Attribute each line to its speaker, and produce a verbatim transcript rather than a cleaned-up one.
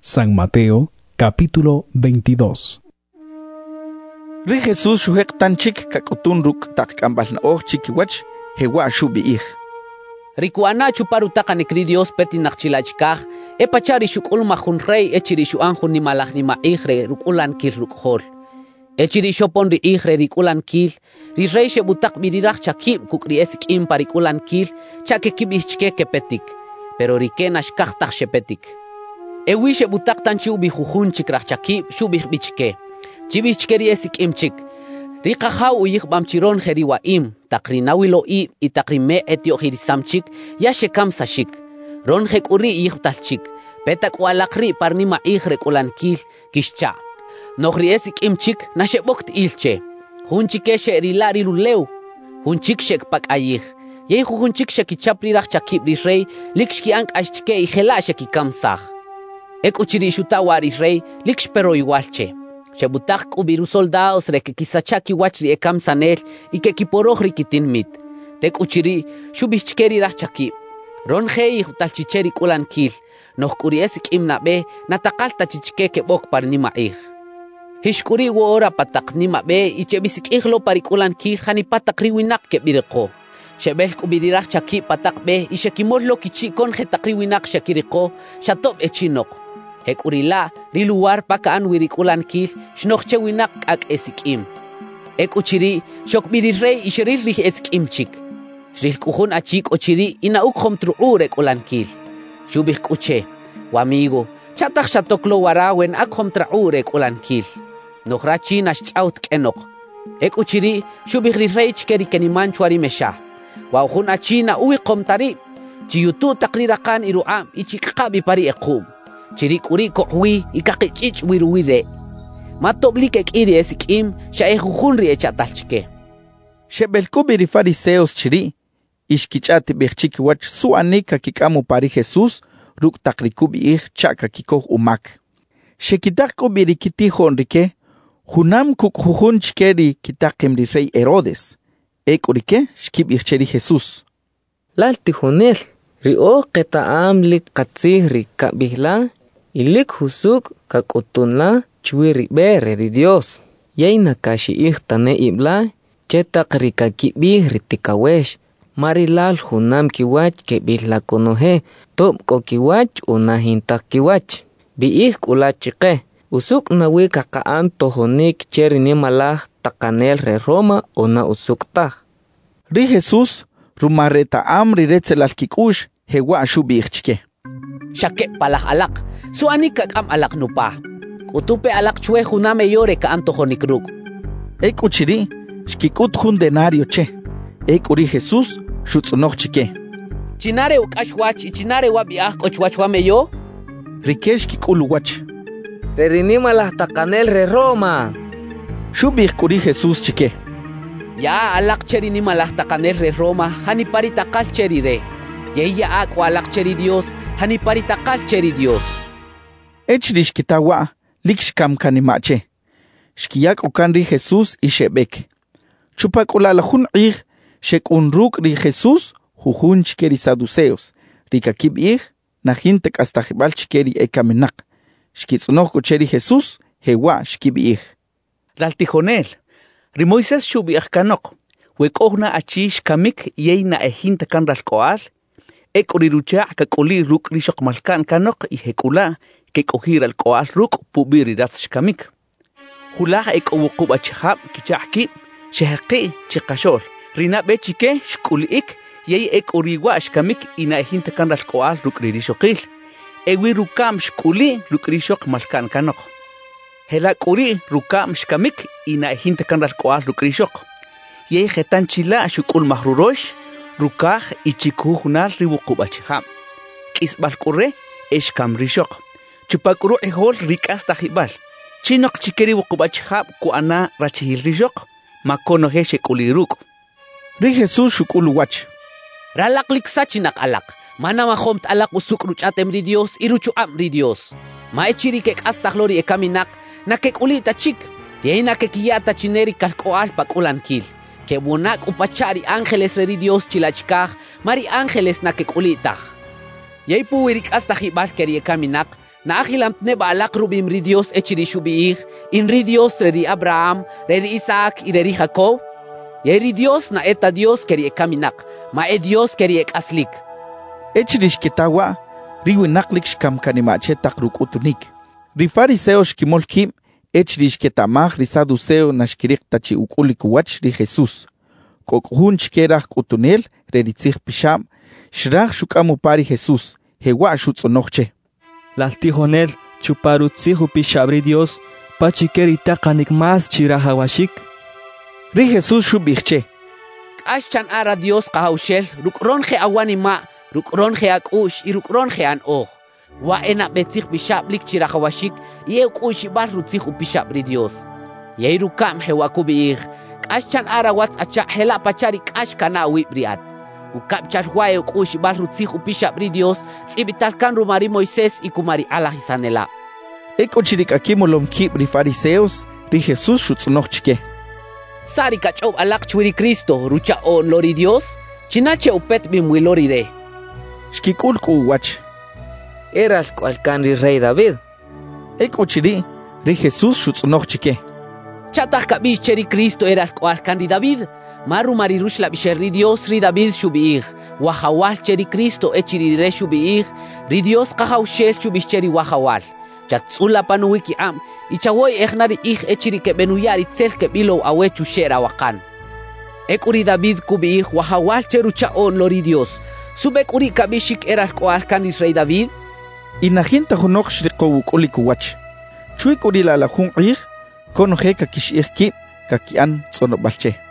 Speaker 1: San Mateo, capítulo veintidós.
Speaker 2: Ri Jesús shuhek tanchik kakutun ruk tak kambal na oh chikiwach hewa shubiih.
Speaker 3: Rikuana chuparutaka ni kri Dios peti nakchilachkah, e pachari shukul mahun rey e chirishu anjun ni malah ni maihre rukulan kil rukhol. E chirisho pon ri ihre rikulan kil, ri rey shebutak birirach chakib kukri esik im parikulan kil, chake kibishke kepetik, pero riken ashkahtach shepetik. E wi shebutak tanchi ubi jujun chikrach chakib shubih bichke. Chibichkeri esik imchik. Rika hau uyik bamchiron heri wa im, takri nawilo i itakri me etio hirisamchik, ya shekam sashik. Ron hek uri iyik talchik, petak walakri parni ma ihrek ulankil, kishcha. Nohri esik imchik, na shebokt ilche. Hunchike she rilari luleu, hunchik shek pak ayih. Yei hunchik sheki chapri rach chakib risrei, likshki ank ashchike ihela sheki kamsah. Ek uchiri shutawa risrei, liksh pero igualche. Shebutak ubiru soldados re que kisachaki wachri ekam sanel y que kiporojri kitin mit. Tek uchiri shubichkeri rachaki. Ron hei talchicheri kulan kil. Noh kuriesik imnabe natakalta chichke ke bok par nima ih. Hishkuri wo ora patak nima be y chebisik ihlo parikulan kil hani patak riwinak ke biriko. Shebel kubirirach chaki patak be y shekimorlo kichi kon hetakriwinak shakiriko shatop echinok. Hek urila riluar pakaan wirikulan kil shnochche winak ak esikim. Ek uchiri shok birirrey ishiril rih esikim chik. Shril kuhun achik uchiri ina ukhom truurek ulan kil. Shubih kuche, wamigo, chatak shatoklo warawen akhom traurek ulan kil. Nohrachi nashchaut kenok. Ek uchiri shubih rirrey chkeri keniman chwari mesha. Wauhun achina uikom tari. Chiyutu takrirakan iruam ichikabi pari ekum. Chirik uri kokwi ikakichich wiruwire. Matoblik ek iri esikim sha ejujunri echatalchike.
Speaker 2: Shebelkubiri fariseos chiri. Ishkichati bichiki wach suanika kikamu pari Jesús ruk takrikubi ih chaka kikoh umak. Shekitak kubiri kitijo enrique. Hunam kuk jujun chkeri kitakemri rey Herodes. Ek urike shkib icheri Jesús.
Speaker 4: Lal tijonel rio qetaam lik qatsihri kabihla. Ilik husuk kakutunla chwiri bere ri Dios. Yaina kashi ihtane ibla chetak rikakibih ritikawesh. Marilal hunam kiwach ke bihla konohe top ko kiwach unahintak kiwach. Biih kulachike. Usuk nawi kakaan tohonik cherini malah takanel re Roma una usuk tah.
Speaker 2: Ri Jesús rumareta am riretzelal kikush hewa shubih chike.
Speaker 3: Shake palah alak. Suani kakam alak nupa. Utupe alak chwe huname yore ka antohonikruk.
Speaker 2: Ek uchiri, shkikut hun denario che. Ek uri Jesús, shutsunoch chike.
Speaker 3: Chinare ukashwach y chinare wabiah kochwachwame yo?
Speaker 2: Rikesh kikulu wach.
Speaker 4: Rerinima las takanel re Roma.
Speaker 2: Shubih kuri Jesús chike.
Speaker 3: Ya alak cheri ni malah takanel re Roma, hani paritakal cheri re. Yeya ak walak cheri Dios, hani paritakal cheri Dios.
Speaker 2: Echrish kitawa, likshkam kanimache. Shkiyak ukanri Jesús y shebek. Chupak ulalahun ig, shek unruk ri Jesús, jujun chikeri saduceos. Rikakib ig, nahintek hasta jibal chikeri ekamenak. Shkitsunok kucheri Jesús, hewa shkib ig.
Speaker 5: Laltijonel, rimoises shubiach kanok. Wekogna achish kamik yeina ehinta kan ralkoal. Ek urirucha kakuli ruk rishok malkan kanok y hekula. Kek ohir al koal ruk pubiri ras shkamik. Hulah ek owukub achhab kichaki shehqi chikashol. Rina bechike shkulik yei ek oriwa shkamik ina hinta kan al koal ruk ririshokil. Ewi rukam shkuli ruk rishok malkan kanok. Hela kuri rukam shkamik ina hinta kan al koal ruk rishok. Yei hetan chila shukul mahrurosh rukah ichiku hunal riwukub achhab. Kisbal kure eshkam rishok. Chupakuru ehol rikas tahibal. Chinok chikeri wukubachhab kuana rachihil rishok. Makono he shekuliruk.
Speaker 2: Ri Jesús shukulu wach.
Speaker 3: Ralak liksa chinak alak. Mana mahomt alak usuk ruchatem ri Dios iruchu am ri Dios. Maechiri kek astahlori ekaminak na kek ulita chik. Yeina kek yata chineri kalkoal pakulan kil. Ke bunak upachari ángeles ri Dios chilachkah. Mari ángeles na kek ulitah. Yeipu wirik astahibal keri ekaminak. Naajilamtne balak rubim ri Dios echiri shubiig, in ri Dios reri Abraham, reri Isaac y reri Jacob. Yeri Dios na eta Dios keri ekaminak, ma e Dios keri ek aslik.
Speaker 2: Echirish ketawa, riwi naklik shkam kanimache takruk utunik. Ri fariseo shkimol kim, echirish ketamach ri saduceo nashkirik tachi ukulik wach ri Jesus. Kokhun chkerach utunel, reritzich pisham, shrach shukamu pari Jesus, hewa shutzonoche.
Speaker 6: Laltijonel, chuparutzihu pishabri Dios, pachikeri takanik mas chirahawashik.
Speaker 2: Ri Jesus shubiche.
Speaker 3: Ashchan ara Dios kahaushel, rukronje awanima, rukronje akush, y rukronje an oh. Wa ena betzich bishablik chirahawashik, ye ukush ibal rutzich upishabri Dios. Ye rukam hewakubiig, ashchan ara wats acha hela pacharik ashkana wibriat. Ukap charhuae ukush ibal rutzich upishabri Dios, tsibitalkan rumari Moisés y kumari Allah isanela.
Speaker 2: Eko chirik akimolom kib ri fariseos, ri Jesus shutzonochke.
Speaker 3: Sari kachob alak chwiri Cristo, rucha on lori Dios, chinache upet bimwi lori re.
Speaker 2: Shkikulku wach.
Speaker 4: Eras cualcanri rey David.
Speaker 2: Eko chiri, ri Jesus shutzonochke.
Speaker 3: Chatach kabish cheri Cristo eras cualcanri David, maru marirush la bisherri Dios ri David shubiig, wahawal cheri Cristo echiri re shubiig, ri Dios kahaushel shubish cheri wahawal. Chatzula panuwiki am, ichawoy egnari ig echiri ke benuyari tsel ke bilo awechu shera wakan. Ekuri David kubi ig wahawal cherucha on lori Dios. Subek uri kabishik eras koalkan Israel David.
Speaker 2: Inajinta honok shriko wukuliku wach. Chuik uri la la jun ig, kono he kakish ig ki, kakian tsono balche.